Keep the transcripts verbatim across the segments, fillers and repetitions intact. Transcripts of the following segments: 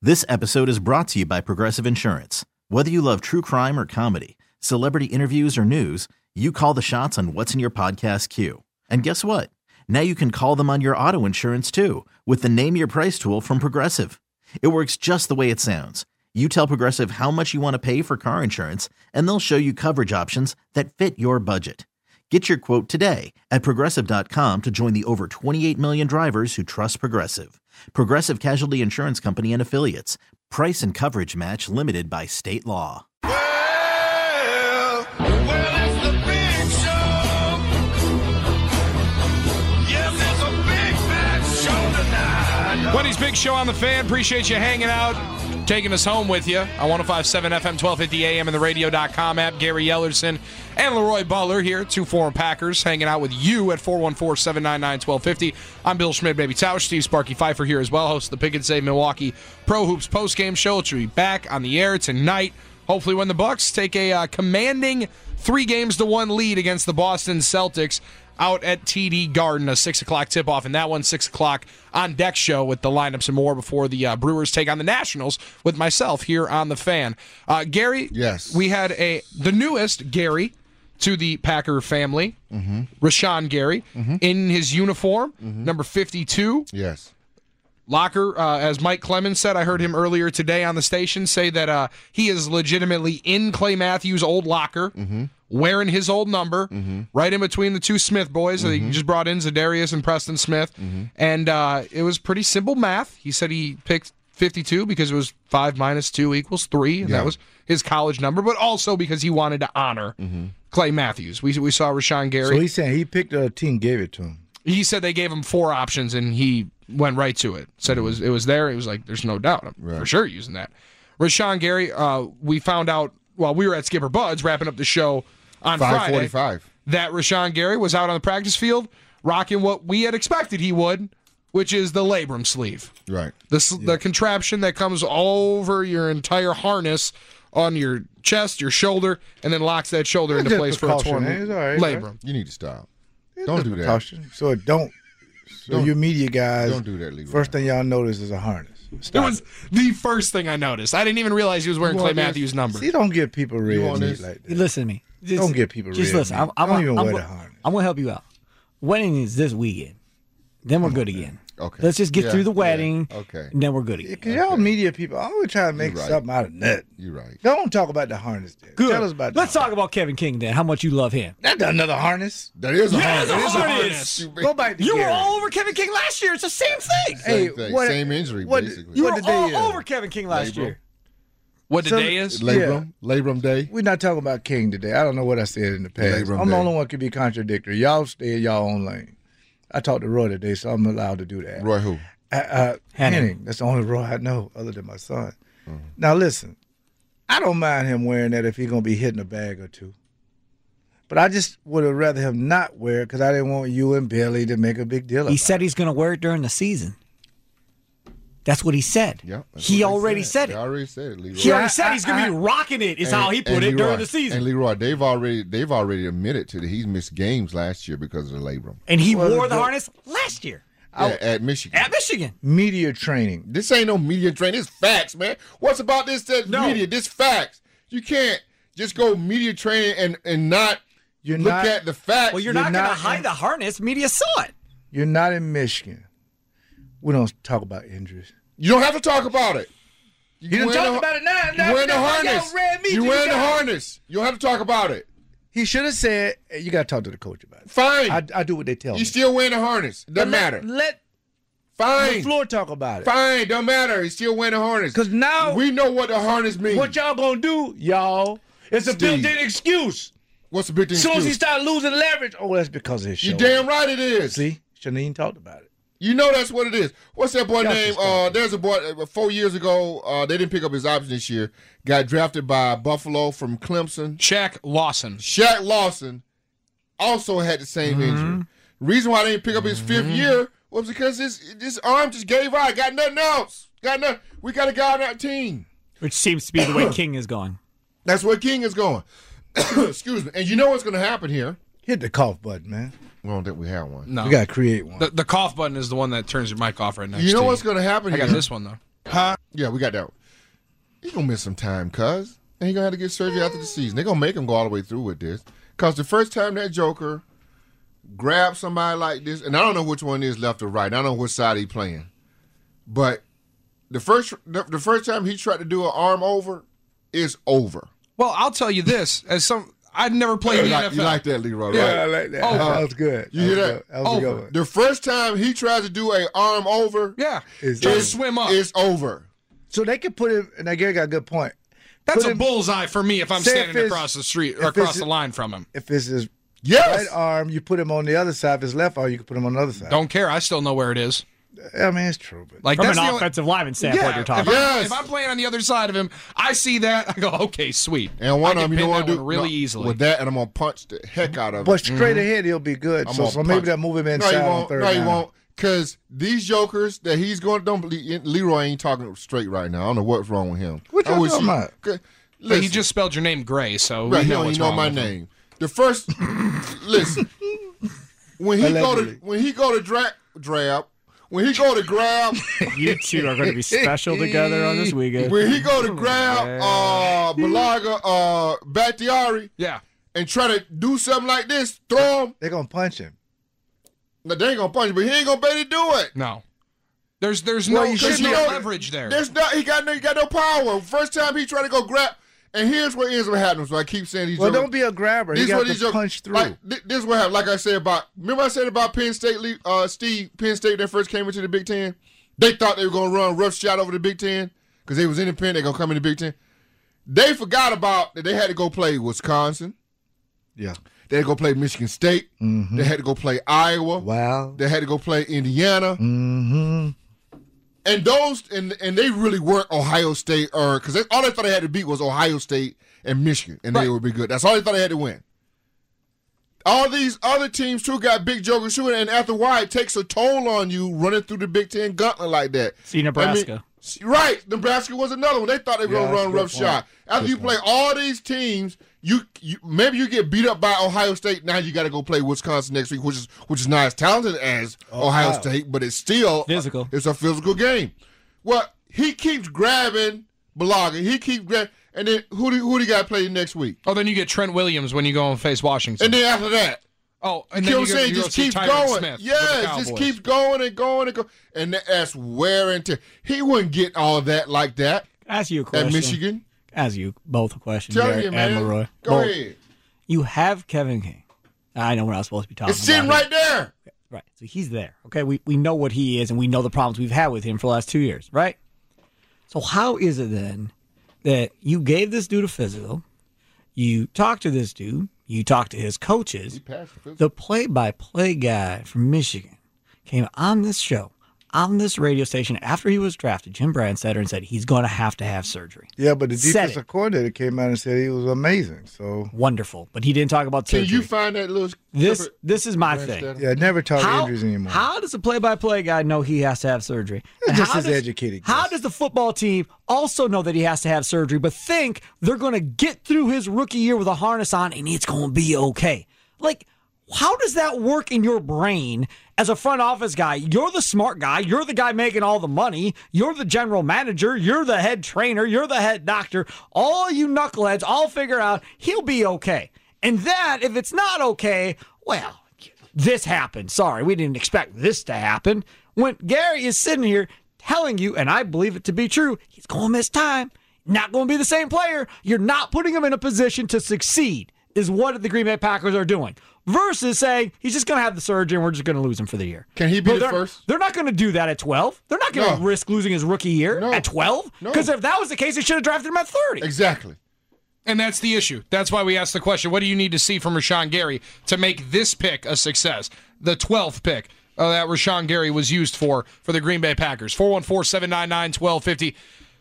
This episode is brought to you by Progressive Insurance. Whether you love true crime or comedy, celebrity interviews or news, you call the shots on what's in your podcast queue. And guess what? Now you can call them on your auto insurance too with the Name Your Price tool from Progressive. It works just the way it sounds. You tell Progressive how much you want to pay for car insurance, and they'll show you coverage options that fit your budget. Get your quote today at Progressive dot com to join the over twenty-eight million drivers who trust Progressive. Progressive Casualty Insurance Company and Affiliates. Price and coverage match limited by state law. Well, well, it's the big show. Yes, it's a big fat show tonight. Wendy's Big Show on the Fan. Appreciate you hanging out, taking us home with you on one oh five point seven F M, twelve fifty A M, and the radio dot com app. Gary Ellerson and Leroy Butler here, two four Packers, hanging out with you at four one four, seven nine nine, one two five zero. I'm Bill Schmidt, Baby Tausch. Steve Sparky Pfeiffer here as well, host of the Pick and Save Milwaukee Pro Hoops postgame show, which will be back on the air tonight. Hopefully when the Bucks take a uh, commanding three games to one lead against the Boston Celtics out at T D Garden, a six o'clock tip-off, and that one six o'clock on deck show with the lineups and more before the uh, Brewers take on the Nationals with myself here on the Fan. Uh, Gary, yes, we had a the newest Gary to the Packer family, mm-hmm. Rashawn Gary, mm-hmm. in his uniform, mm-hmm. number fifty-two. Yes. Locker, uh, as Mike Clemens said, I heard him earlier today on the station say that uh, he is legitimately in Clay Matthews' old locker, mm-hmm. wearing his old number, mm-hmm. right in between the two Smith boys. Mm-hmm. He just brought in Zadarius and Preston Smith, mm-hmm. and uh, it was pretty simple math. He said he picked fifty-two because it was five minus two equals three, and yeah. that was his college number, but also because he wanted to honor mm-hmm. Clay Matthews. We we saw Rashawn Gary. So he's saying he picked a team, gave it to him. He said they gave him four options, and he went right to it. Said it was it was there. It was like, there's no doubt. I'm right. for sure using that. Rashawn Gary, uh, we found out while we were at Skipper Bud's wrapping up the show on Friday that Rashawn Gary was out on the practice field rocking what we had expected he would, which is the labrum sleeve. Right. The, yeah. the contraption that comes over your entire harness on your chest, your shoulder, and then locks that shoulder into place for a torn right, labrum. Right? You need to stop. It's don't do that. So it don't. So don't, you media guys, don't do that, Leroy. First thing y'all notice is a harness. Stop it was it. the first thing I noticed. I didn't even realize he was wearing Clay this? Matthews' number. See, don't give people real meat like that. Listen to me. Just, don't give people just real listen. meat. I'm, I'm, don't even I'm, wear I'm, the harness. I'm going to help you out. Wedding is this weekend. Then we're good again. Okay. Let's just get yeah, through the wedding. Yeah. Okay. And then we're good again. Because okay. y'all media people always try to make right. something out of that. You're right. Don't talk about the harness there. Good. Tell us about Let's the talk about Kevin King then, how much you love him. That's another harness. That is a yeah, harness. That is a harness. harness. Go back to You Gary. were all over Kevin King last year. It's the same thing. Same hey, thing. What, Same injury, what, basically. You what were the day all is? over Kevin King last Labrum. year. What the So, day is? Labrum. Yeah. Labrum day. We're not talking about King today. I don't know what I said in the past. Labrum I'm the day. only one who can be contradictory. Y'all stay in y'all own lane. I talked to Roy today, so I'm allowed to do that. Roy who? Uh, uh, Henning. Henning. That's the only Roy I know other than my son. Mm-hmm. Now, listen, I don't mind him wearing that if he's going to be hitting a bag or two. But I just would have rather him not wear it because I didn't want you and Billy to make a big deal about it. He said he's going to wear it during the season. That's what he said. Yeah, he already said, said it. it. He already said it, Leroy. He already I, said I, he's going to be rocking it, is and, how he put it Leroy, during the season. And Leroy, they've already they've already admitted to that he's missed games last year because of the labrum. And he well, wore the but, harness last year. Yeah, at Michigan. At Michigan. Media training. This ain't no media training. It's facts, man. What's about this that No. media? This facts. You can't just go media training and, and not You're look not, at the facts. Well, you're, You're not, going to not hide in- the harness. Media saw it. You're not in Michigan. We don't talk about injuries. You don't have to talk about it. You didn't wearing talk the- about it now. You now wearing the now I got harness. red meat, You you wearing the got- harness. You don't have to talk about it. He should have said, hey, you got to talk to the coach about it. Fine. I, I do what they tell You me. still wearing the harness. Doesn't But matter. Let, let Fine. the floor talk about it. Fine. Don't matter. He's still wearing the harness. Because now, we know what the harness means. what y'all going to do, y'all, it's a Steve. built-in excuse. What's the big thing? As soon as he start losing leverage, oh, that's because of his show. You damn right it is. See? Shouldn't even talked about it. You know that's what it is. What's that boy Got name? to stop Uh, it. there's a boy uh, four years ago. Uh, they didn't pick up his option this year. Got drafted by Buffalo from Clemson. Shaq Lawson. Shaq Lawson also had the same Mm-hmm. injury. Reason why they didn't pick up his fifth year was because his his arm just gave out. Got nothing else. Got nothing. We got a guy on our team. Which seems to be the way King is going. That's where King is going. Excuse me. And you know what's going to happen here? Hit the cough button, man. We don't think we have one. No. We got to create one. The, the cough button is the one that turns your mic off right next You know to what's going to happen I here? got this one, though. Huh? Yeah, we got that one. He gonna miss some time, cuz. And he gonna have to get surgery after the season. They're gonna make him go all the way through with this. Cause the first time that Joker grabbed somebody like this, and I don't know which one is left or right. I don't know which side he playing. But the first the, the first time he tried to do an arm over, it's over. Well, I'll tell you this, as some I'd never played in the like, N F L. You like that, Leroy, right? Yeah, I like that. Over. That was good. You hear that? that? Was that was a good one. The first time he tries to do a arm over, Yeah, It's just over. swim up. it's over. So they could put him, and Gary got a good point. That's put a him- bullseye for me if I'm Say if standing it's- across the street or if across it's- the line from him. If it's his Yes. right arm, you put him on the other side. If it's left arm, you can put him on the other side. Don't care. I still know where it is. I mean, it's true. But Like From that's an the only- offensive lineman standpoint, Yeah, you're talking. if, Yes. I'm, if I'm playing on the other side of him, I see that. I go, okay, sweet. And one I of can them, you know pin what that to do? one really No, easily. With that, and I'm going to punch the heck out of but it. straight ahead, he'll be good. I'm So, gonna so maybe punch. they'll move him No, inside you on won't. third No, you down. won't. Because these jokers that he's going to, don't Leroy ain't talking straight right now. I don't know what's wrong with him. What I y'all wish talking he- about? Good. But Listen, he just spelled your name Gray, so right, we he know don't what's even know wrong my with him. name. The first, listen, when he go to Allegedly. when he go to dra- drab, when he go to grab, You two are going to be special together on this weekend. when he go to grab uh, Balaga, uh, Bakhtiari, Yeah. and try to do something like this, throw him. They're gonna punch him. No, they ain't gonna punch him, but he ain't gonna be able to do it. No. There's there's Well, no, you there's should no know- leverage there. There's no, he got no, he got no power. First time he tried to go grab, and here's what ends up happening. So I keep saying these. Well, jokers- don't be a grabber. He This got what to these jokers- punch through. Like, thi- this is what happened. Like I said about, remember I said about Penn State, Lee- uh, Steve, Penn State, when they first came into the Big Ten? They thought they were going to run rough shot over the Big Ten because they was independent. They're going to come in the Big Ten. They forgot about that they had to go play Wisconsin. yeah. They had to go play Michigan State. Mm-hmm. They had to go play Iowa. Wow. They had to go play Indiana. Mm-hmm. And those, and and they really weren't Ohio State, or because all they thought they had to beat was Ohio State and Michigan, and they Right. would be good. That's all they thought they had to win. All these other teams too got big jokers shooting, and after a while, it takes a toll on you running through the Big Ten gauntlet like that. See Nebraska. I mean, right, Nebraska was another one. They thought they were Yeah, gonna run that's a rough good point. shot. After Good you play all these teams, you, you maybe you get beat up by Ohio State. Now you got to go play Wisconsin next week, which is which is not as talented as Ohio wow. State, but it's still Physical. It's a physical game. Well, he keeps grabbing Balaga. He keeps grabbing, and then who do who do you got to play next week? Oh, then you get Trent Williams when you go and face Washington. And then after that, oh, and you then know what I'm you, go, saying? you go Just see keeps Tyron going. Smith with the Yes, just Cowboys. keeps going and going and going. And that's wear and tear. He wouldn't get all that like that Ask you a question. at Michigan. Ask you both a question, Tell Garrett you, man. and Leroy. Go Both. ahead. You have Kevin King. I know we're not supposed to be talking It's sitting about him. right there. Right. So he's there. Okay. We we know what he is, and we know the problems we've had with him for the last two years. Right. So how is it then that you gave this dude a physical? You talked to this dude. You talked to his coaches. The play-by-play guy from Michigan came on this show, on this radio station after he was drafted, Jim Brandstetter, and said he's going to have to have surgery. Yeah, but the Said defensive it. coordinator came out and said he was amazing. So Wonderful. But he didn't talk about Can surgery. you find that little This clip of this is my Brandstetter? thing. yeah, never talk How, injuries anymore. how does the play-by-play guy know he has to have surgery? It's And just how his does- educated How guess. does the football team also know that he has to have surgery, but think they're going to get through his rookie year with a harness on and it's going to be okay? Like, how does that work in your brain as a front office guy? You're the smart guy. You're the guy making all the money. You're the general manager. You're the head trainer. You're the head doctor. All you knuckleheads all figure out he'll be okay. And that, if it's not okay, well, this happened. Sorry, we didn't expect this to happen. When Gary is sitting here telling you, and I believe it to be true, he's going to miss time. Not going to be the same player. You're not putting him in a position to succeed, is what the Green Bay Packers are doing. Versus saying he's just going to have the surgery and we're just going to lose him for the year. Can he be No, the they're, first? They're not going to do that at twelve. They're not going to No. risk losing his rookie year No. at twelve. No. Because if that was the case, they should have drafted him at thirty. Exactly. And that's the issue. That's why we asked the question, what do you need to see from Rashawn Gary to make this pick a success? The twelfth pick uh, that Rashawn Gary was used for for the Green Bay Packers. four one four, seven nine nine, one two five zero.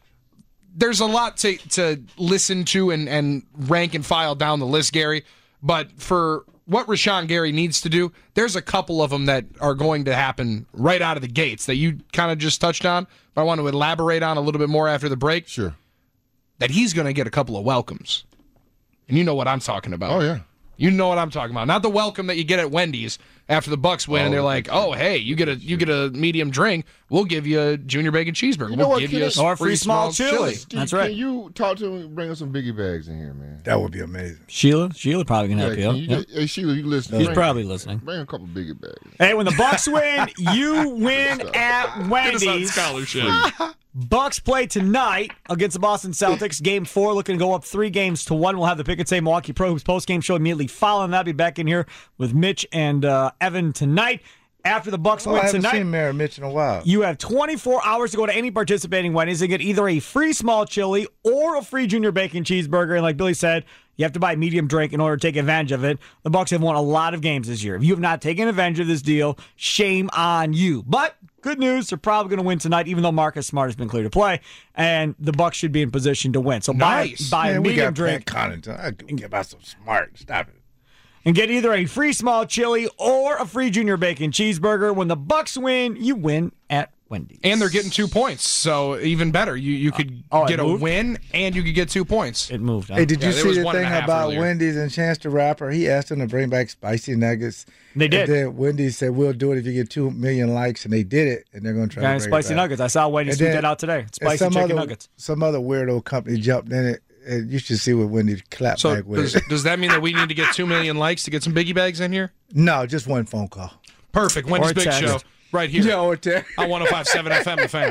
There's a lot to, to listen to and, and rank and file down the list, Gary. But for what Rashawn Gary needs to do, there's a couple of them that are going to happen right out of the gates that you kind of just touched on. But I want to elaborate on a little bit more after the break. Sure. That he's going to get a couple of welcomes. And you know what I'm talking about. Oh, yeah. You know what I'm talking about. Not the welcome that you get at Wendy's. after the Bucks win, Oh, and they're like, that's "Oh, hey, you get a you get a medium drink. We'll give you a junior bacon cheeseburger. You know we'll what, give can you a it- Or a free free small small chili. Can, That's right. Can you talk to him? Bring us some biggie bags in here, man. That would be amazing. Sheila, Sheila probably can Yeah, help you can out. you Yep. get- hey Sheila, you listen? He's Bring- probably listening. Bring a couple biggie bags. Hey, when the Bucks win, you win at Wendy's. scholarship. Bucks play tonight against the Boston Celtics. Game four looking to go up three games to one. We'll have the Pick and Say Milwaukee Pro Hoops post-game show immediately following that. Be back in here with Mitch and uh, Evan tonight. After the Bucks Oh, I win haven't tonight, seen Mary Mitch in a while. you have twenty-four hours to go to any participating Wendy's and get either a free small chili or a free junior bacon cheeseburger. And like Billy said, you have to buy a medium drink in order to take advantage of it. The Bucks have won a lot of games this year. If you have not taken advantage of this deal, shame on you. But good news, they're probably going to win tonight, even though Marcus Smart has been clear to play, and the Bucks should be in position to win. So Nice. buy, buy Man, a we medium got drink Pat Connaughton. I can get about some smart. Stop it. and get either a free small chili or a free junior bacon cheeseburger. When the Bucks win, you win at Wendy's. And they're getting two points, so even better. You you could Oh, it get a moved? win, and you could get two points. It moved. Huh? Hey, did Yeah, you there see was the one and thing a half about earlier. Wendy's and Chance the Rapper? He asked them to bring back spicy nuggets. They did. And then Wendy's said, we'll do it if you get two million likes, and they did it, and they're going to try Got to bring spicy it back. nuggets. I saw Wendy's And tweet then- that out today. and Spicy some chicken other, nuggets. Some other weirdo company jumped in it, and you should see what Wendy's clapped So back with does, it. does that mean that we need to get two million likes to get some biggie bags in here? No, just one phone call. Perfect. Wendy's Or Big text. Show right here Yeah, or te- on one oh five point seven F M, The Fan.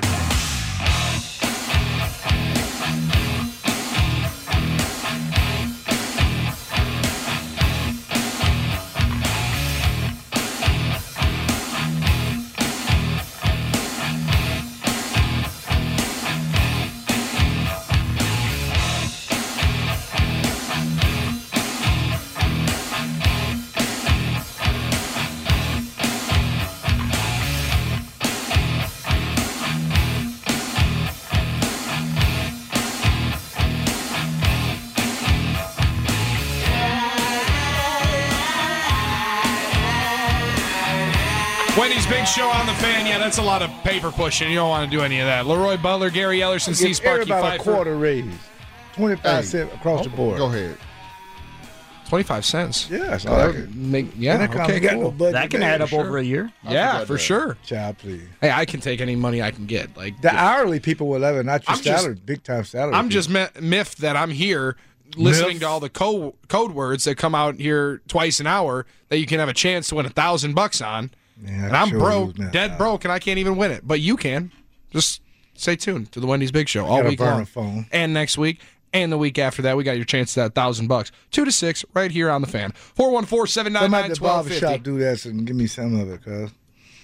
Wendy's Big Show on The Fan. Yeah, that's a lot of paper pushing. You don't want to do any of that. Leroy Butler, Gary Ellerson, C. Give Sparky everybody a Pfeiffer. quarter raise. twenty-five Hey. cents across the board. Go ahead. twenty-five cents. Yeah, that's all I can. Make, yeah, That okay, got no cool. budget, That can man. add up sure. over a year. Yeah, forgot for that. sure. Child, please. Hey, I can take any money I can get. Like The hourly people will love it, not your I'm just- salary, big time salary. I'm people. just mi- miffed that I'm here listening Miffed? to all the co- code words that come out here twice an hour that you can have a chance to win a thousand bucks on. Yeah, and I'm sure broke, lose now. dead broke, and I can't even win it. But you can. Just stay tuned to the Wendy's Big Show all gotta week burn long, a phone. and next week, and the week after that. We got your chance at that thousand bucks, two to six, right here on the Fan. Four one four seven nine Somebody nine at the twelve barbershop fifty. do that and give me some of it, cuz.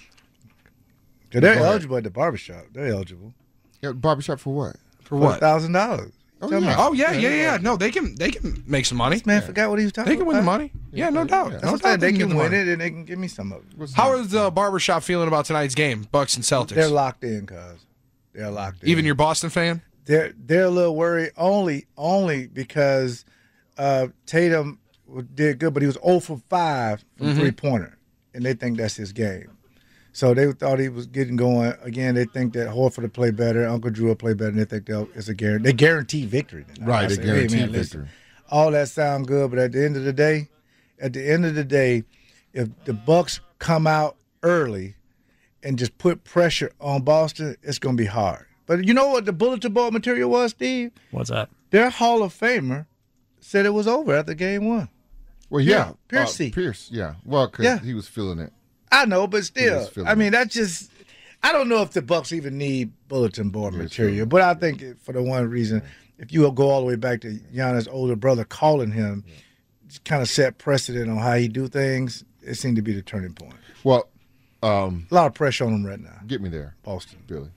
Cause they're Go ahead. eligible at the barbershop. They're eligible Yeah, barbershop for what? For for what? thousand dollars. Oh, Tell me. yeah. Oh yeah, yeah, yeah. No, they can, they can make some money. This man forgot what he was talking They can win the about. money. Yeah, no doubt. Yeah. That's No what doubt I'm saying. They get can the win money. it and they can give me some of it. What's How the- is the barbershop feeling about tonight's game, Bucks and Celtics? They're locked in, cuz. They're locked in. Even your Boston fan? they're they're a little worried only only because uh, Tatum did good, but he was zero for five from Mm-hmm. three pointer, and they think that's his game. So they thought he was getting going again. They think that Horford will play better, Uncle Drew will play better, and they think they'll, it's a guarantee. They guarantee victory. tonight. Right, I they say, guarantee hey, man, listen, victory. all that sound good, but at the end of the day, at the end of the day, if the Bucks come out early and just put pressure on Boston, it's going to be hard. But you know what the bulletin board material was, Steve? What's that? Their Hall of Famer said it was over after game one. Well, yeah, Yeah, Pierce. Uh, Pierce, yeah. Well, because Yeah. he was feeling it. I know, but was still, feeling I mean, it. that's just. I don't know if the Bucks even need bulletin board was material, feeling but I think it- for the one reason, if you go all the way back to Giannis' older brother calling him, kind of set precedent on how he do things. It seemed to be the turning point. Well, um, A lot of pressure on him right now, get me there, Boston. Billy.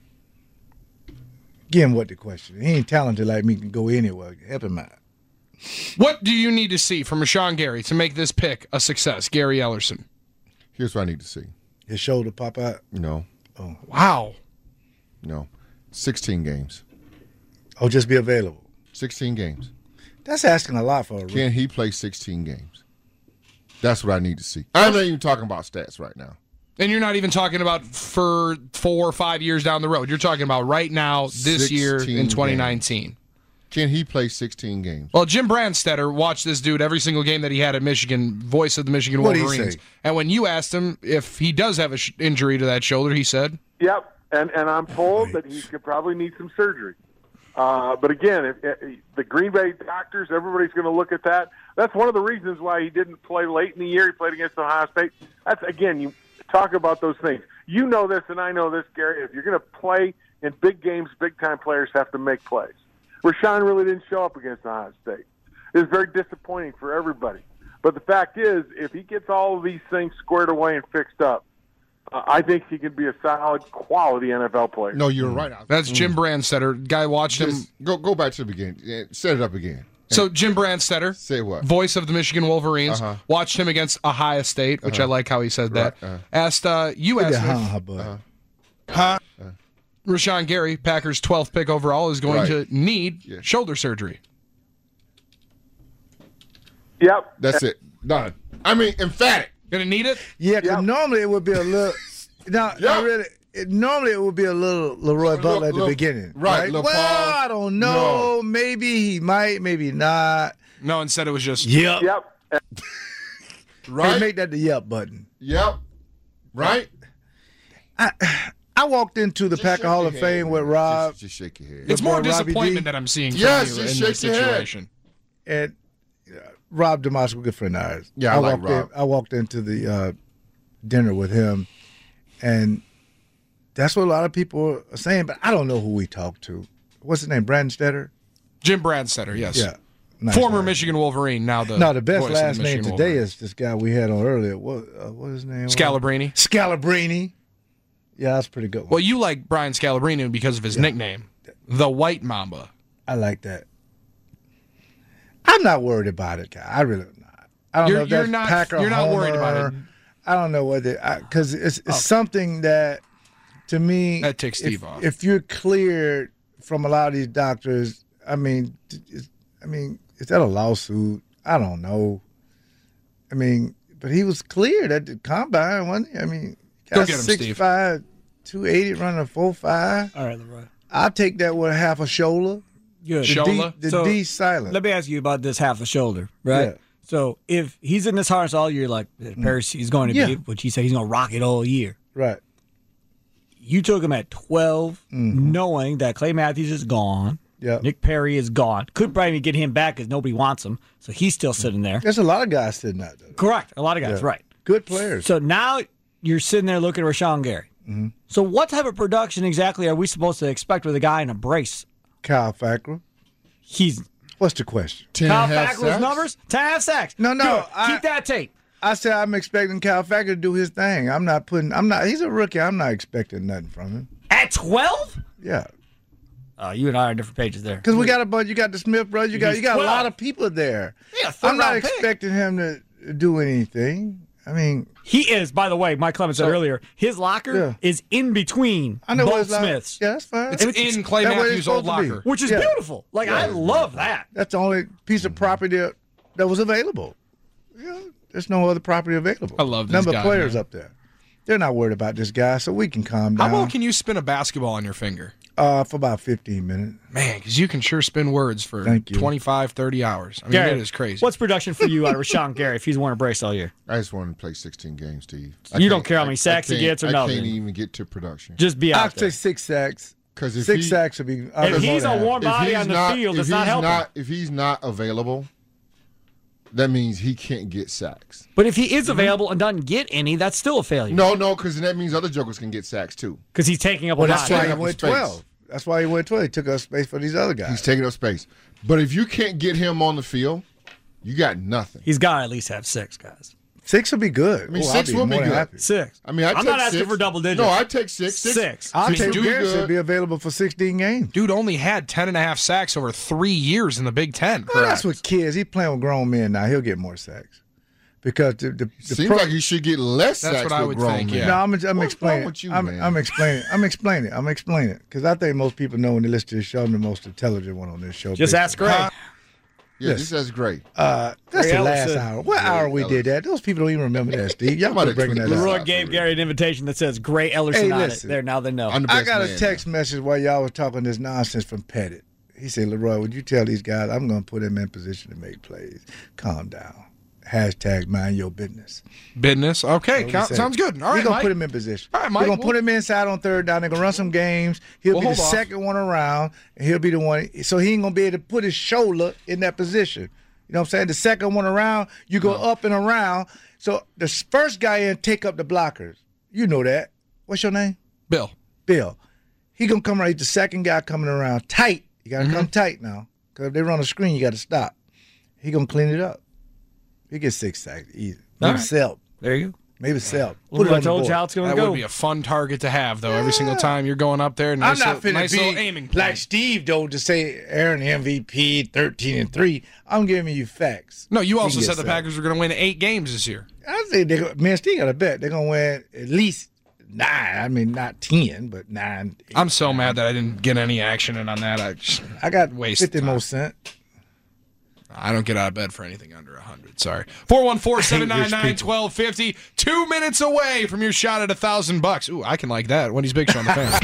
Give him what the question. He ain't talented like me, can go anywhere. Help him out. What do you need to see from Rashawn Gary to make this pick a success, Gary Ellerson? Here's what I need to see. His shoulder pop out. No, Wow. no. sixteen games. Oh, just be available. sixteen games. That's asking a lot for a rookie. Can he play sixteen games? That's what I need to see. I'm not even talking about stats right now. And you're not even talking about for four or five years down the road. You're talking about right now, this year sixteen in twenty nineteen. Can he play sixteen games? Well, Jim Brandstetter watched this dude every single game that he had at Michigan, voice of the Michigan What'd he Wolverines. say? And when you asked him if he does have an sh- injury to that shoulder, he said, Yep, and and I'm told that he could probably need some surgery. Uh, but again, if, if the Green Bay doctors, everybody's going to look at that. That's one of the reasons why he didn't play late in the year. He played against Ohio State. That's again, you talk about those things. You know this, and I know this, Gary. If you're going to play in big games, big-time players have to make plays. Rashawn really didn't show up against Ohio State. It was very disappointing for everybody. But the fact is, if he gets all of these things squared away and fixed up, uh, I think he can be a solid, quality N F L player. No, you're right. that's Jim Brandstetter. Guy watched him. Just go go back to the beginning. Yeah, set it up again. So Jim Brandstetter, Say what? voice of the Michigan Wolverines, Uh-huh. watched him against Ohio State, which I like how he said that. Right, uh-huh. Asked uh, you Yeah, asked huh, me, huh, bud. huh? Rashawn Gary, Packers' twelfth pick overall, is going Right. to need Yeah. shoulder surgery. Yep. That's it. Done. I mean, emphatic. Going to need it? Yeah, because Yep. normally it would be a little. Now, Yeah. not really. It, normally it would be a little Leroy Butler at the little- beginning, right, right? little Well, pause. I don't know. Maybe he might. Maybe not. No, instead it was just Yep. Yep. Hey, Right? make that the yep button. Yep. Right? I walked into the Just Packer shake Hall your of head, Fame man. with Rob, Just, just shake your head. It's more boy Robbie disappointment D. that I'm seeing from Yes, you just in this shake your head. situation. and uh, Rob Damasco, good friend of ours. Yeah, I like walked Rob. In, I walked into the uh, dinner with him, and that's what a lot of people are saying. But I don't know who we talked to. What's his name? Brandstetter. Jim Brandstetter, yes. Yeah, nice Former guy. Michigan Wolverine, now the No, the best voice of the last name Michigan today Wolverines. is this guy we had on earlier. What uh, what his name? was? Scalabrini. Scalabrini. Yeah, that's a pretty good one. Well, you like Brian Scalabrini because of his nickname, the White Mamba. I like that. I'm not worried about it, guy. I really am not. I don't You're- know if you're that's not- Packer you're not worried Homer. about it. I don't know whether because it's, it's something that to me That takes Steve if, off. If you're cleared from a lot of these doctors, I mean, is, I mean, is that a lawsuit? I don't know. I mean, but he was cleared at the combine, wasn't he? I mean, Go got get him, six Steve. five, two eighty, running a four five. All right, Leroy. I'll take that with half a shoulder. Good. The Shoulder? D, the So, D silent. Let me ask you about this half a shoulder, right? Yeah. So if he's in this harness all year, like Paris, he's going to Yeah. be, which he said he's going to rock it all year. Right. You took him at twelve, Mm-hmm. knowing that Clay Matthews is gone. Yeah. Nick Perry is gone. Could probably get him back because nobody wants him. So he's still sitting there. There's a lot of guys sitting out there. Correct. A lot of guys, Yeah. right. Good players. So now you're sitting there looking at Rashawn Gary. Mm-hmm. So what type of production exactly are we supposed to expect with a guy in a brace? Kyle Fackrell. He's What's the question? Ten Kyle and a half Fackrell's sacks? numbers, ten and a half sacks. No, no, Good. I- Keep that tape. I said I'm expecting Kyle Fackrell to do his thing. I'm not putting. I'm not. He's a rookie. I'm not expecting nothing from him. At twelve? Yeah, Uh, you and I are on different pages there. because we got a bunch. You got the Smith brothers. You got. He's You got a lot twelve. of people there. Yeah, third I'm not round pick. expecting him to do anything. I mean, He is, by the way, Mike Clemens said earlier, his locker Yeah. is in between I know both what it's like. Smiths, Yeah, that's fine. It's in Clay That way it's Matthews' old supposed to be. locker. which is Yeah. beautiful. Like, I love that. That's the only piece of property that, that was available. Yeah, there's no other property available. I love this number guy, of players man. up there. They're not worried about this guy, so we can calm How down. well can you spin a basketball on your finger? uh, for about fifteen minutes. Man, because you can sure spin words for Thank you. twenty-five, thirty hours. I mean, Gary, it is crazy. What's production for you out of Rashawn Gary if he's worn a brace all year? I just want to play sixteen games, Steve. I You don't can't- care how I- many I sacks he can't- gets or I nothing. can't even get to production. Just be I'll out there. take six sacks. Because if Six he, sacks would be. I'll If be more he's than a happy. warm if body he's on the not, field, if it's not he's helping. not, if he's not available, that means he can't get sacks. But if he is available and doesn't get any, that's still a failure. No, no, because that means other jokers can get sacks too. Because he's taking up Well, a that's lot. why taking he up went space. twelve. That's why he went twelve. He took up space for these other guys. He's taking up space. But if you can't get him on the field, you got nothing. He's got to at least have six guys. Six would be good. I mean, Oh, six I'll would be more than good. happy. Six. I mean, I I'm take not asking six. for double digits. No, I take six. Six. Six. I'll Six take do Garrison good. to be available for sixteen games. Dude only had ten and a half sacks over three years in the Big Ten. Well, that's with kids. He's playing with grown men now. He'll get more sacks because the the, the Seems pro- like you should get less That's sacks what I with would grown think, men. yeah. No, I'm, I'm What's wrong explaining. with you, I'm, man? I'm explaining. I'm explaining. I'm explaining it because I think most people know when they listen to this show, I'm the most intelligent one on this show. Just ask Gray. Huh? Yeah, Yes. this that's great. Uh, that's Ray the last Ellison. hour. What Ray hour we did Ellison. that? Those people don't even remember that, Steve. Y'all Somebody quit bringing that tweet this up. Leroy out. gave Gary an invitation that says Gray Ellerson Hey, on listen. it. There, now they know. I'm the I best got a man text message while y'all was talking this nonsense from Pettit. He said, Leroy, would you tell these guys I'm going to put them in position to make plays? Calm down. Hashtag mind your business. Business. Okay, count, said. sounds good. All right, We're going Mike. to put him in position. All right, Mike. We're going to We'll- put him inside on third down. They're going to run some games. He'll We'll be the hold off. second one around, and he'll be the one. So he ain't going to be able to put his shoulder in that position. You know what I'm saying? The second one around, you go up and around. So the first guy in take up the blockers. You know that. What's your name? Bill. Bill. He going to come right. The second guy coming around tight. You got to Mm-hmm. come tight now. Because if they run a screen, you got to stop. He going to clean it up. He gets six sacks easy. Maybe All right. Selp. There you go. Maybe Selp. Well, I on the told you board. how it's going That to go. would be a fun target to have, though. Every single time you're going up there, nice I'm not little, finna nice be little aiming point. like Steve, though, to say Aaron M V P thirteen and three. I'm giving you facts. No, you He also can said get the Selp. Packers were going to win eight games this year. I say they go, man, Steve got a bet. They're going to win at least nine. I mean, not ten, but nine. Eight, I'm so nine. mad that I didn't get any action in on that. I just, I got Waste fifty time. more cent. I don't get out of bed for anything under one hundred. Sorry. four one four, seven nine nine, one two five zero. Two minutes away from your shot at a thousand bucks. Ooh, I can like that. Wendy's Big Show on the Fan.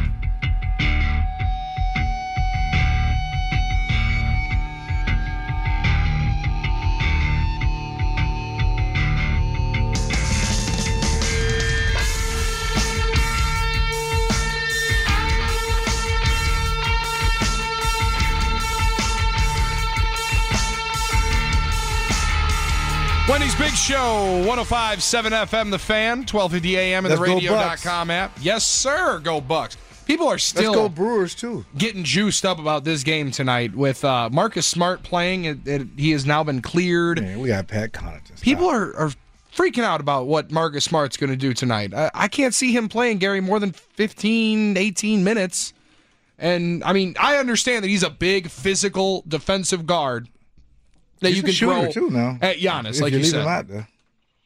Wendy's Big Show, one oh five point seven F M, The Fan, twelve fifty A M, and the Let's go radio dot Bucks. com app. Yes, sir. Go Bucks. People are Let's still go Brewers, too. getting juiced up about this game tonight with uh, Marcus Smart playing. It, it, he has now been cleared. Man, we got Pat Connaughton. Stop. People are, are freaking out about what Marcus Smart's going to do tonight. I, I can't see him playing, Gary, more than fifteen, eighteen minutes. And, I mean, I understand that he's a big, physical, defensive guard that He's you a can shooter, throw too, now. at Giannis, If like you you leave said. him out there.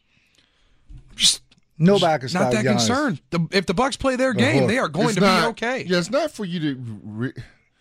Just Nobody can stop not that Giannis. concerned. The, if the Bucks play their game, they are going It's to not- be okay. Yeah, it's not for you to. Re-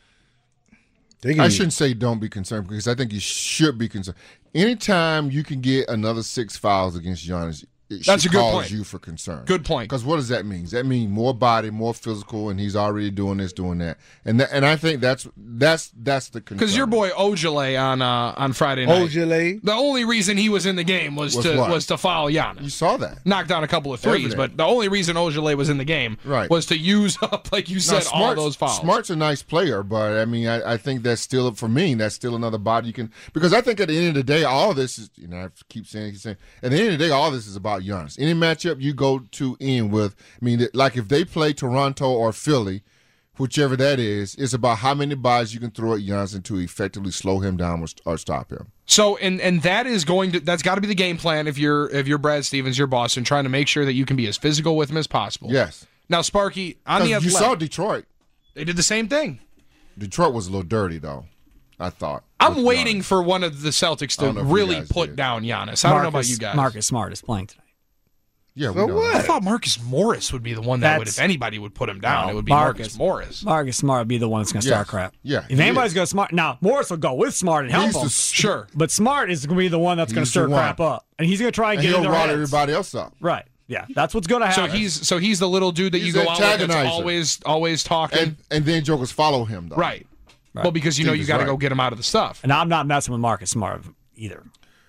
They can I eat. shouldn't say don't be concerned because I think you should be concerned. Anytime you can get another six fouls against Giannis, it That's should a good cause point. you for concern. Good point. Because what does that mean? Does that mean more body, more physical, and he's already doing this, doing that, and that, and I think that's that's that's the concern. Because your boy Ojale on uh, on Friday night, Ojale. the only reason he was in the game was, Was to what? was to foul Giannis. you saw that. Knocked down a couple of threes, Evident. but the only reason Ojale was in the game Right. was to use up, like you Now, said, all Smart's- those fouls. Smart's a nice player, but I mean, I, I think that's still for me. That's still another body you can because I think at the end of the day, all this is. You know, I keep saying, keep saying. At the end of the day, all this is about Giannis. Any matchup you go to end with, I mean, like if they play Toronto or Philly, whichever that is, it's about how many bodies you can throw at Giannis to effectively slow him down or, or stop him. So, and and that is going to that's got to be the game plan if you're if you're Brad Stevens, you're Boston, trying to make sure that you can be as physical with him as possible. Yes, Now, Sparky on the 'Cause you athletic, saw Detroit. they did the same thing. Detroit was a little dirty, though. I thought. I'm with waiting Giannis. for one of the Celtics I don't know to if you really guys put did. down Giannis. I don't know about you guys. Marcus Smart is playing tonight. Yeah, So we know what? I that. thought Marcus Morris would be the one that would, That's- if anybody would put him down, No, it would be Marcus, Morris. Marcus Smart would be the one that's going to start Yes. crap. Yeah, If he anybody's is. going to Smart, now Morris will go with Smart and help He's him. the- Sure. But Smart is going to be the one that's going to He's stir the one. crap up, and he's going to try and And get in he'll their rot heads. everybody else up. Right? Yeah, that's what's going to So happen. he's so he's the little dude that He's you go out with that's antagonizer. always always talking. And and then jokers follow him though. right. Well, because you know Steve you is got to right. go get him out of the stuff. and I'm not messing with Marcus Smart either.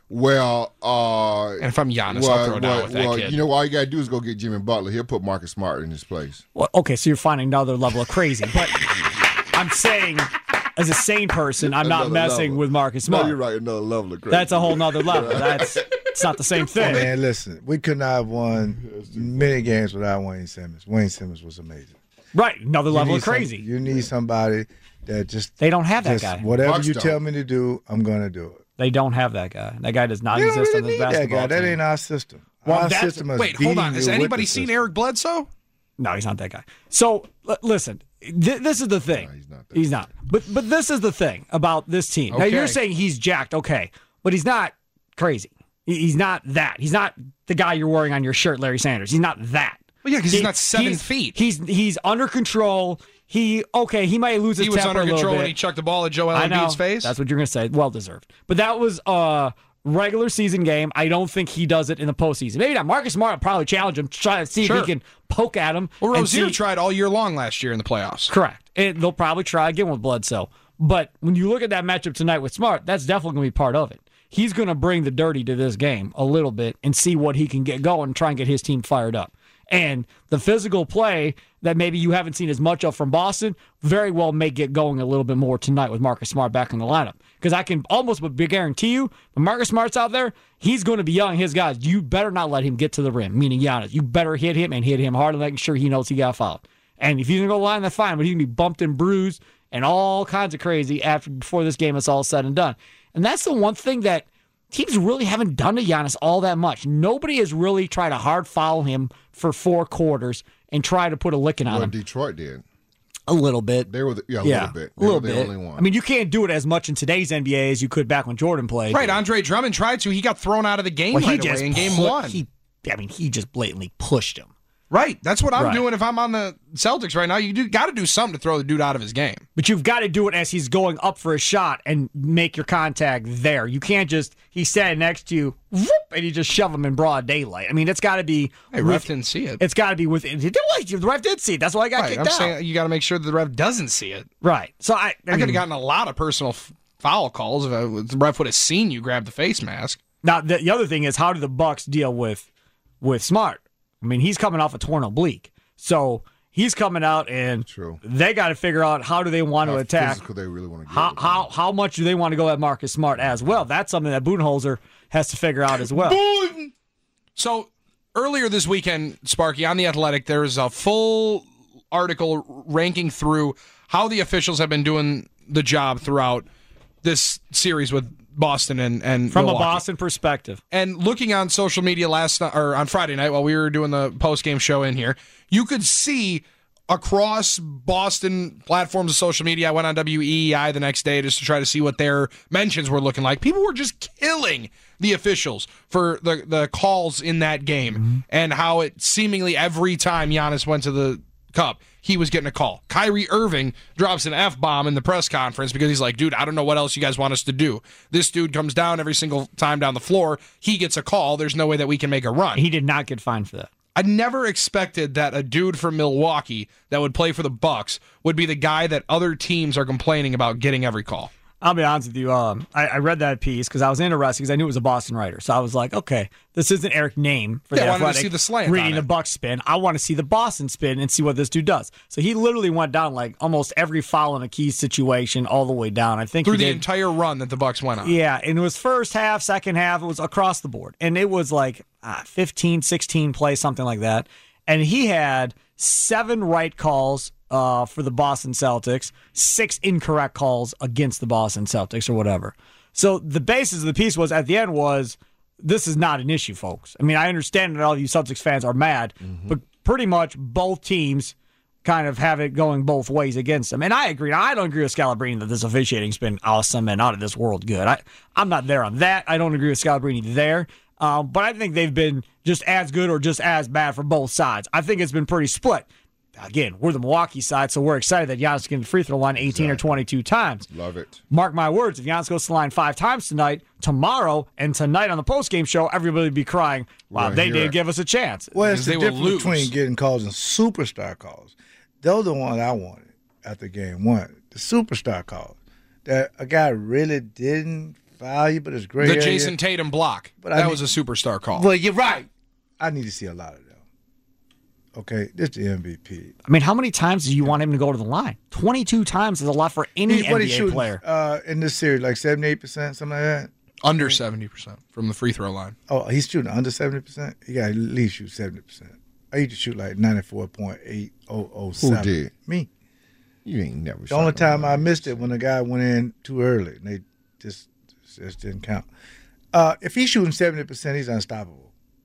Well, uh, And if I'm Giannis, well, I'll throw down well, with that well, kid. you know, all you gotta do is go get Jimmy Butler. He'll put Marcus Smart in his place. Well, okay, so you're finding another level of crazy, but I'm saying, as a sane person, I'm not Another messing level. with Marcus Smart. right. Another level of crazy. That's a whole nother level. That's it's not the same thing. Man, listen, we could not have won many games without Wayne Simmons. Wayne Simmons was amazing. Right, another You level need of some- crazy. you need somebody that just They don't have that just guy. whatever Bucks you don't. tell me to do, I'm gonna do it. They don't have that guy. That guy does not You don't exist really on this need that basketball guy. That team. ain't our system. Well, our that's- system is Wait, hold on. beating Has you with anybody the seen system. Eric Bledsoe? No, he's not that guy. So l- listen, th- this is the thing. No, he's not that He's not. But but this is the thing about this team. Now Okay. you're saying he's jacked, okay, but he's not crazy. He- He's not that. He's not the guy you're wearing on your shirt, Larry Sanders. He's not that. Well, yeah, because he's He- not seven he's- feet. He's he's under control. He okay. He might lose his He was temper under a little control bit. and he chucked the ball at Joel I know. Embiid's face. That's what you're going to say. Well deserved. But that was a regular season game. I don't think he does it in the postseason. Maybe not. Marcus Smart will probably challenge him, try to see Sure. if he can poke at him. well, and Rozier see- tried all year long last year in the playoffs. Correct. And they'll probably try again with Bledsoe. But when you look at that matchup tonight with Smart, that's definitely going to be part of it. He's going to bring the dirty to this game a little bit and see what he can get going and try and get his team fired up. And the physical play that maybe you haven't seen as much of from Boston very well may get going a little bit more tonight with Marcus Smart back in the lineup. Because I can almost guarantee you, when Marcus Smart's out there, he's going to be yelling his guys, you better not let him get to the rim, meaning Giannis. You better hit him and hit him hard and making sure he knows he got fouled. And if he's going to go line, that's fine, but he's going to be bumped and bruised and all kinds of crazy after before this game is all said and done. And that's the one thing that teams really haven't done to Giannis all that much. Nobody has really tried to hard foul him for four quarters and try to put a licking on Well, him. Detroit did. A little bit. They were the, yeah, a yeah, little bit. A They little were the bit. only one. I mean, you can't do it as much in today's N B A as you could back when Jordan played. Right, Andre Drummond tried to. He got thrown out of the game Well, he right just away in game pu- one. He, I mean, he just blatantly pushed him. Right, that's what I'm Right. doing if I'm on the Celtics right now. You do got to do something to throw the dude out of his game. But you've got to do it as he's going up for a shot and make your contact there. You can't just, he's standing next to you, whoop, and you just shove him in broad daylight. I mean, it's got to be. Hey, with- ref didn't see it. It's got to be within. The ref did see it. That's why I got Right, kicked I'm out. saying you got to make sure that the ref doesn't see it. Right. So I, I, I, could mean, have gotten a lot of personal f- foul calls if, I, if the ref would have seen you grab the face mask. Now the, the other thing is, how do the Bucks deal with with Smart? I mean, he's coming off a torn oblique, so he's coming out and True. they got to figure out how do they want How to attack. physical they really want to get. How with how how much do they want to go at Marcus Smart as well? That's something that Budenholzer has to figure out as well. So earlier this weekend, Sparky, on The Athletic, there was a full article ranking through how the officials have been doing the job throughout this series with Boston and, and From Milwaukee. a Boston perspective. And looking on social media last night, or on Friday night while we were doing the post-game show in here, you could see across Boston platforms of social media. I went on W E E I the next day just to try to see what their mentions were looking like. People were just killing the officials for the, the calls in that game Mm-hmm. and how it seemingly every time Giannis went to the cup, he was getting a call. Kyrie Irving drops an F-bomb in the press conference because he's like, dude, I don't know what else you guys want us to do. This dude comes down every single time down the floor. He gets a call. There's no way that we can make a run. He did not get fined for that. I never expected that a dude from Milwaukee that would play for the Bucks would be the guy that other teams are complaining about getting every call. I'll be honest with you. Um, I, I read that piece because I was interested because I knew it was a Boston writer. So I was like, okay, this isn't Eric Name for Yeah, the I wanted to Athletic see the slant reading on the it. Bucks spin. I want to see the Boston spin and see what this dude does. So he literally went down like almost every foul in a key situation all the way down. I think Through he the did, entire run that the Bucks went on. Yeah, and it was first half, second half. It was across the board. And it was like uh, fifteen, sixteen plays, something like that. And he had seven right calls uh, for the Boston Celtics, six incorrect calls against the Boston Celtics or whatever. So the basis of the piece was, at the end was, this is not an issue, folks. I mean, I understand that all you Celtics fans are mad, but pretty much both teams kind of have it going both ways against them. And I agree. I don't agree with Scalabrine that this officiating's been awesome and out of this world good. I, I'm not there on that. I don't agree with Scalabrine there. Um, but I think they've been just as good or just as bad for both sides. I think it's been pretty split. Again, we're the Milwaukee side, so we're excited that Giannis can free throw line eighteen or twenty-two times. Love it. Mark my words, if Giannis goes to the line five times tonight, tomorrow, and tonight on the postgame show, everybody will be crying, wow, Right, they you're did right. give us a chance. Well, it's Because the they will difference lose. between getting calls and superstar calls. Those are the ones I wanted after game one. The superstar calls. That a guy really didn't foul you, but it's great. The Jason Tatum block. But I that mean- was a superstar call. Well, you're right. I need to see a lot of them. Okay, this is the M V P. I mean, how many times do you want him to go to the line? twenty-two times is a lot for any He's- what N he B A shooting, player. uh, in this series, like seventy-eight percent, something like that. Under seventy percent from the free throw line. Oh, he's shooting under seventy percent. He got to at least shoot seventy percent. I used to shoot like ninety-four point eight oh oh seven. Who did? Me. You ain't never. The only time I missed it when the guy went in too early, and they just just didn't count. Uh, if he's shooting seventy percent, he's unstoppable.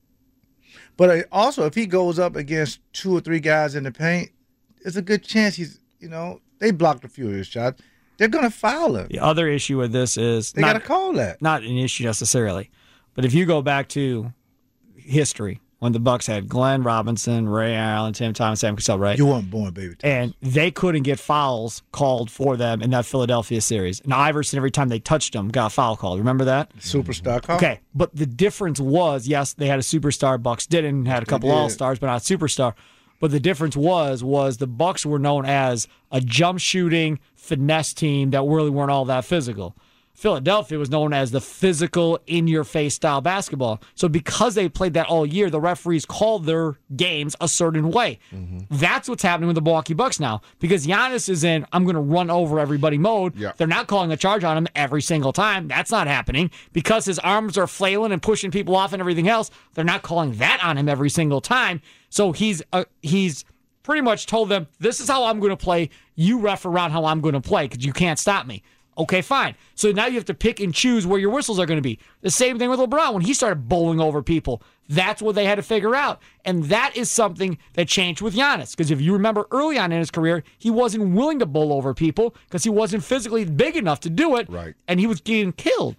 But uh, also, if he goes up against two or three guys in the paint, there's a good chance he's, you know, they blocked a few of his shots. They're going to foul him. The other issue with this is They got not, to call that. not an issue necessarily, but if you go back to history, when the Bucks had Glenn Robinson, Ray Allen, Tim Thomas, Sam Cassell, right? You weren't born, baby. And they couldn't get fouls called for them in that Philadelphia series. And Iverson, every time they touched him, got a foul called. Remember that? Superstar call. Okay, but the difference was, yes, they had a superstar. Bucks didn't. Had a couple did. all-stars, but not a superstar. But the difference was was the Bucks were known as a jump shooting finesse team that really weren't all that physical. Philadelphia was known as the physical, in-your-face style basketball. So because they played that all year, the referees called their games a certain way. Mm-hmm. That's what's happening with the Milwaukee Bucks now. Because Giannis is in, I'm going to run over everybody mode. Yeah. They're not calling a charge on him every single time. That's not happening. Because his arms are flailing and pushing people off and everything else, they're not calling that on him every single time. So he's uh, he's pretty much told them, this is how I'm going to play. You ref around how I'm going to play because you can't stop me. Okay, fine. So now you have to pick and choose where your whistles are going to be. The same thing with LeBron when he started bowling over people. That's what they had to figure out. And that is something that changed with Giannis. Because if you remember early on in his career, he wasn't willing to bowl over people because he wasn't physically big enough to do it. Right. And he was getting killed.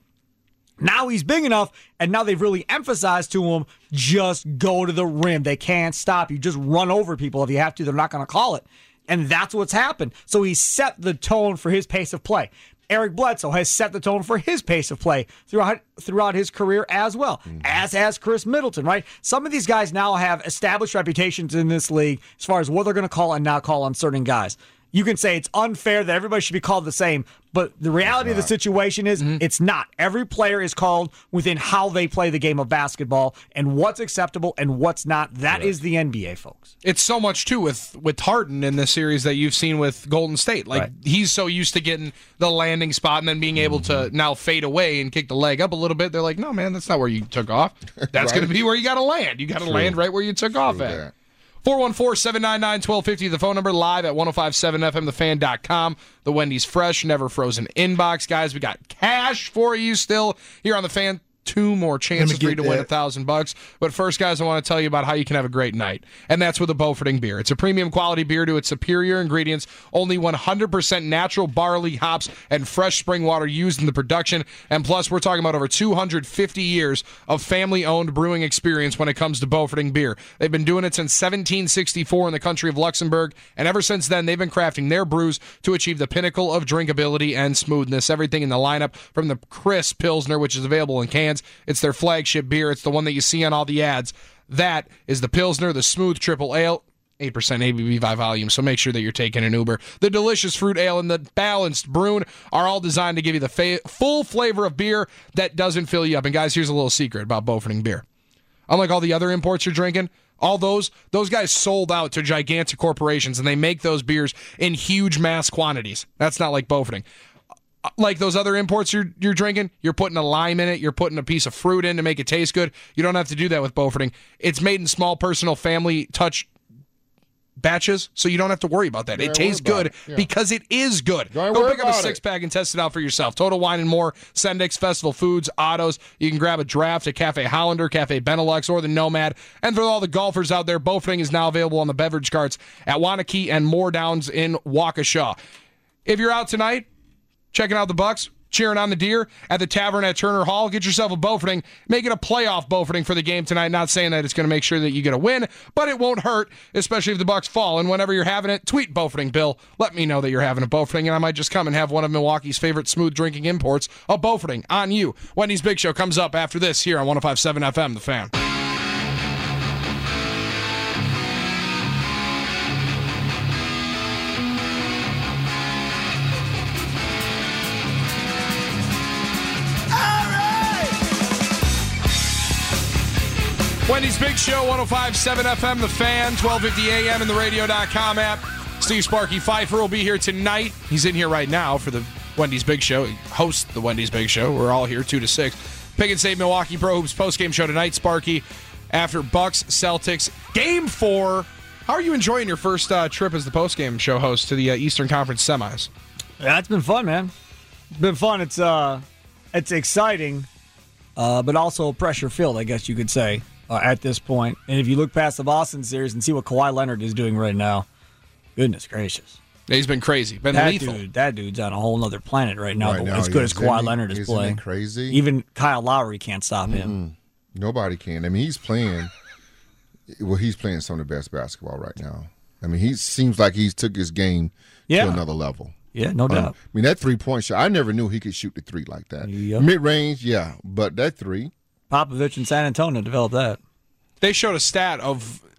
Now he's big enough, and now they've really emphasized to him, just go to the rim. They can't stop you. Just run over people if you have to. They're not going to call it. And that's what's happened. So he set the tone for his pace of play. Eric Bledsoe has set the tone for his pace of play throughout throughout his career as well, mm-hmm. as has Chris Middleton, right? Some of these guys now have established reputations in this league as far as what they're going to call and not call on certain guys. You can say it's unfair that everybody should be called the same, but the reality of the situation is mm-hmm. it's not. Every player is called within how they play the game of basketball and what's acceptable and what's not. That right. is the N B A, folks. It's so much, too, with, with Harden in this series that you've seen with Golden State. Like, right. he's so used to getting the landing spot and then being able mm-hmm. to now fade away and kick the leg up a little bit. They're like, no, man, that's not where you took off. That's right. going to be where you got to land. You got to land right where you took True off at. That. four one four, seven nine nine, one two five zero, the phone number, live at ten fifty-seven F M the fan dot com. The Wendy's Fresh, Never Frozen inbox. Guys, we got cash for you still here on the Fan. Two more chances for you to that. win a thousand bucks. But first, guys, I want to tell you about how you can have a great night. And that's with a Beauforting beer. It's a premium quality beer to its superior ingredients, only one hundred percent natural barley, hops, and fresh spring water used in the production. And plus, we're talking about over two hundred fifty years of family-owned brewing experience when it comes to Beauforting beer. They've been doing it since seventeen sixty-four in the country of Luxembourg. And ever since then, they've been crafting their brews to achieve the pinnacle of drinkability and smoothness. Everything in the lineup from the crisp Pilsner, which is available in cans. It's their flagship beer. It's the one that you see on all the ads. That is the Pilsner, the Smooth Triple Ale, eight percent A B V by volume, so make sure that you're taking an Uber. The Delicious Fruit Ale and the Balanced Brune are all designed to give you the fa- full flavor of beer that doesn't fill you up. And guys, here's a little secret about Beauforting beer. Unlike all the other imports you're drinking, all those, those guys sold out to gigantic corporations, and they make those beers in huge mass quantities. That's not like Beauforting. Like those other imports you're you're drinking, you're putting a lime in it, you're putting a piece of fruit in to make it taste good. You don't have to do that with Beauforting. It's made in small, personal, family touch batches, so you don't have to worry about that. Don't it tastes good it. Yeah. because it is good. Don't Go pick up a it. six-pack and test it out for yourself. Total Wine and More, Sendix, Festival Foods, Otto's. You can grab a draft at Cafe Hollander, Cafe Benelux, or the Nomad. And for all the golfers out there, Beauforting is now available on the beverage carts at Wanakee and Moore Downs in Waukesha. If you're out tonight, checking out the Bucks, cheering on the Deer at the Tavern at Turner Hall. Get yourself a Beauforting. Make it a playoff Beauforting for the game tonight. Not saying that it's going to make sure that you get a win, but it won't hurt, especially if the Bucks fall. And whenever you're having it, tweet Beauforting, Bill. Let me know that you're having a Beauforting, and I might just come and have one of Milwaukee's favorite smooth drinking imports, a Beauforting, on you. Wendy's Big Show comes up after this here on ten fifty-seven F M, The Fan. Wendy's Big Show, ten fifty-seven F M, The Fan, twelve fifty A M, and the radio dot com app. Steve Sparky Pfeiffer will be here tonight. He's in here right now for the Wendy's Big Show. He hosts the Wendy's Big Show. We're all here two to six. Pick and Save Milwaukee Pro Hoops postgame show tonight, Sparky, after Bucks Celtics Game four. How are you enjoying your first uh, trip as the postgame show host to the uh, Eastern Conference semis? Yeah, it's been fun, man. It's been fun. It's uh, it's exciting, uh, but also pressure-filled, I guess you could say. Uh, at this point. And if you look past the Boston series and see what Kawhi Leonard is doing right now, goodness gracious. He's been crazy. Been that lethal. Dude, that dude's on a whole other planet right now. Right but now, as good as Kawhi he, Leonard is playing. Crazy. Even Kyle Lowry can't stop Mm-mm. him. Nobody can. I mean, he's playing, well, he's playing some of the best basketball right now. I mean, he seems like he's took his game yeah. to another level. Yeah, no doubt. Um, I mean, that three-point shot, I never knew he could shoot the three like that. Yep. Mid-range, yeah, but that three. Popovich in San Antonio developed that. They showed a stat of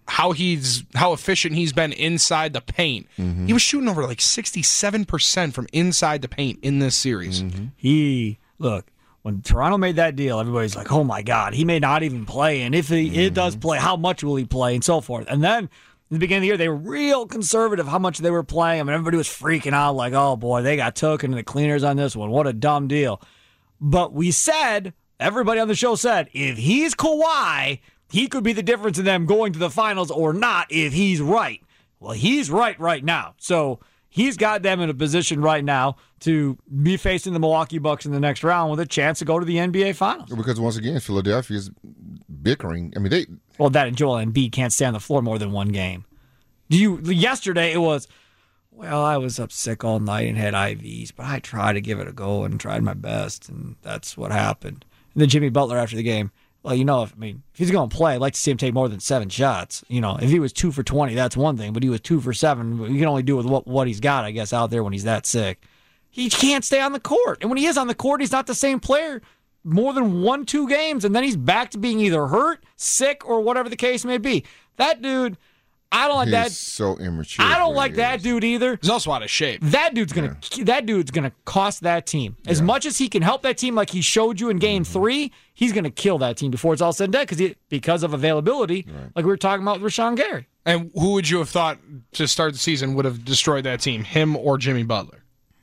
how he's how efficient he's been inside the paint. Mm-hmm. He was shooting over like sixty-seven percent from inside the paint in this series. Mm-hmm. He look when Toronto made that deal, everybody's like, "Oh my God, he may not even play, and if he Mm-hmm. it does play, how much will he play, and so forth." And then in the beginning of the year, they were real conservative how much they were playing. I mean, everybody was freaking out, like, "Oh boy, they got taken to the cleaners on this one. What a dumb deal." But we said, everybody on the show said, if he's Kawhi, he could be the difference in them going to the finals or not if he's right. Well, he's right right now. So he's got them in a position right now to be facing the Milwaukee Bucks in the next round with a chance to go to the N B A Finals. Because once again, Philadelphia's bickering. I mean, they. Well, that and Joel Embiid can't stay on the floor more than one game. Do you? Yesterday it was, well, I was up sick all night and had I Vs, but I tried to give it a go and tried my best, and that's what happened. And then Jimmy Butler after the game, well, you know, if, I mean, if he's going to play, I'd like to see him take more than seven shots. You know, if he was two for twenty, that's one thing, but he was two for seven. You can only do with what, what he's got, I guess, out there when he's that sick. He can't stay on the court. And when he is on the court, he's not the same player more than one, two games, and then he's back to being either hurt, sick, or whatever the case may be. That dude, I don't like He's that. so immature. I don't for like he that is. dude either. He's also out of shape. That dude's gonna that dude's gonna cost that team. As Yeah. much as he can help that team, like he showed you in Game Mm-hmm. Three, he's gonna kill that team before it's all said and done because because of availability, like we were talking about with Rashawn Gary. And who would you have thought to start the season would have destroyed that team, him or Jimmy Butler?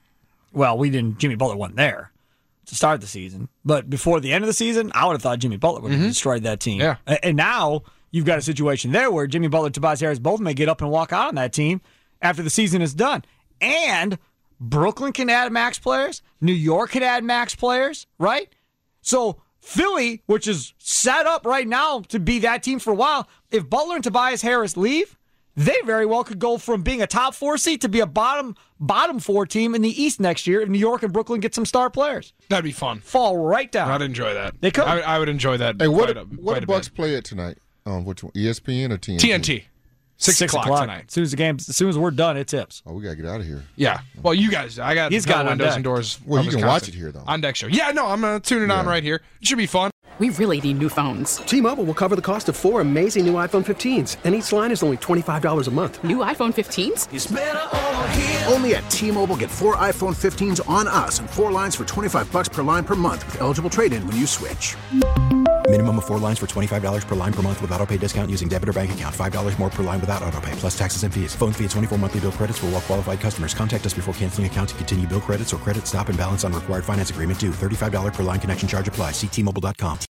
Well, we didn't. Jimmy Butler wasn't there to start the season, but before the end of the season, I would have thought Jimmy Butler would have destroyed that team. Yeah. A- and now you've got a situation there where Jimmy Butler, Tobias Harris both may get up and walk out on that team after the season is done. And Brooklyn can add max players. New York can add max players, right? So Philly, which is set up right now to be that team for a while, if Butler and Tobias Harris leave, they very well could go from being a top four seed to be a bottom bottom four team in the East next year if New York and Brooklyn get some star players. That'd be fun. Fall right down. I'd enjoy that. They could. I, I would enjoy that. Hey, what quite do- a, what quite do a Bucks bit. play at tonight? On which one? E S P N or T N T? T N T. Six, o'clock, tonight. As soon as the game, as soon as we're done, it tips. Oh, we gotta get out of here. Yeah. Well, you guys, I got He's no got it on windows deck. and doors. Well, of you can Wisconsin. watch it here, though. On deck show. Yeah, no, I'm going to tune it on Yeah. right here. It should be fun. We really need new phones. T-Mobile will cover the cost of four amazing new iPhone fifteens, and each line is only twenty-five dollars a month. New iPhone fifteens? Only at T-Mobile, get four iPhone fifteens on us and four lines for twenty-five bucks per line per month with eligible trade-in when you switch. Minimum of four lines for twenty-five dollars per line per month with autopay discount using debit or bank account. five dollars more per line without autopay, plus taxes and fees. Phone fee at twenty-four monthly bill credits for well-qualified customers. Contact us before canceling account to continue bill credits or credit stop and balance on required finance agreement due. thirty-five dollars per line connection charge applies. See T Mobile dot com.